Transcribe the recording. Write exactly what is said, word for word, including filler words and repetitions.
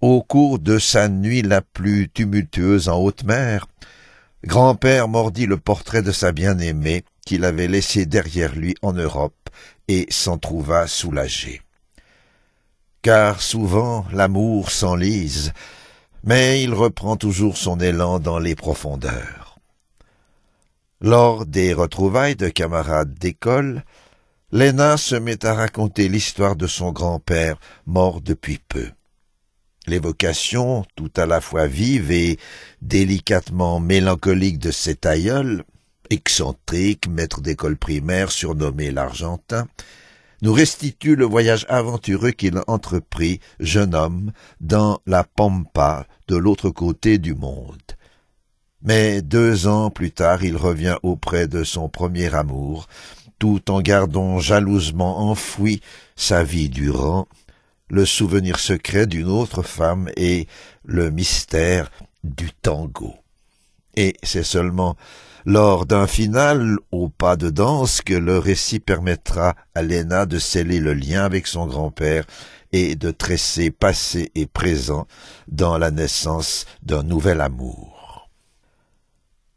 Au cours de sa nuit la plus tumultueuse en haute mer, grand-père mordit le portrait de sa bien-aimée qu'il avait laissé derrière lui en Europe et s'en trouva soulagé. Car souvent l'amour s'enlise, mais il reprend toujours son élan dans les profondeurs. Lors des retrouvailles de camarades d'école, Léna se met à raconter l'histoire de son grand-père mort depuis peu. L'évocation, tout à la fois vive et délicatement mélancolique de cet aïeul, excentrique, maître d'école primaire surnommé l'Argentin, nous restitue le voyage aventureux qu'il entreprit, jeune homme, dans la pampa de l'autre côté du monde. Mais deux ans plus tard, il revient auprès de son premier amour, tout en gardant jalousement enfoui sa vie durant, le souvenir secret d'une autre femme et le mystère du tango. Et c'est seulement lors d'un final au pas de danse que le récit permettra à Léna de sceller le lien avec son grand-père et de tresser passé et présent dans la naissance d'un nouvel amour.